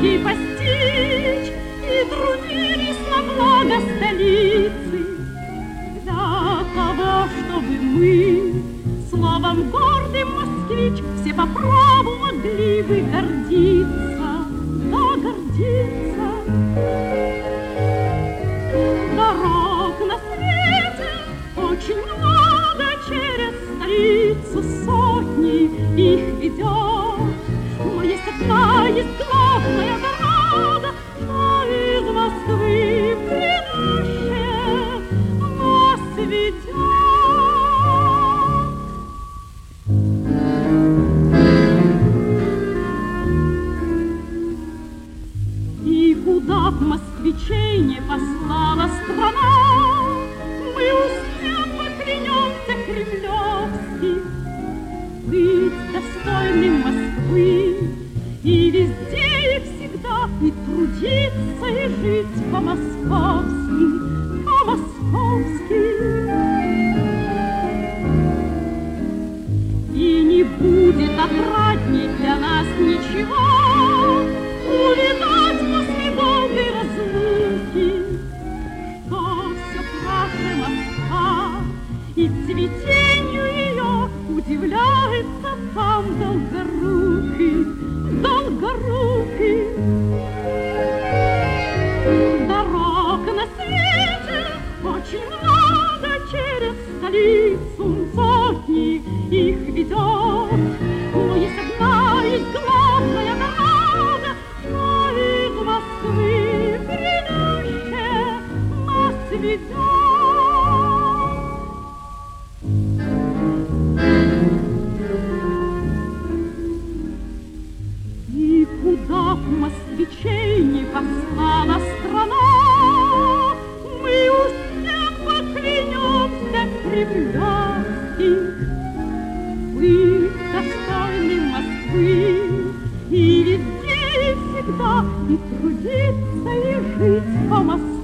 ей постичь, и трудились на благо столицы для того, чтобы мы словом гордым москвич все по праву могли бы гордиться, да гордиться. Дорог на свете очень много, через столицу сотни их ведет. Но есть одна, есть главная дорога, что из Москвы в предыдущее нас ведет. И куда б москвичей не послала страна, мы успеем, мы клянемся кремлевских, быть достойным Москвы и везде и всегда, и трудиться, и жить по-московски, по-московски. И не будет отрадней для нас ничего увидать после долгой разлуки, что все праше Москва, и цветенью ее удивляется сам Долгорукий, Долгорукий. Дорог на свете очень много, через столицу сотни их ведет. Но есть одна, есть главная дорога, что из Москвы в предыдущее нас ведет. И куда б москвичей не послала страна, мы у всех поклянемся кремлевских, быть достойным Москвы и везде и всегда, и трудиться, и жить по Москве.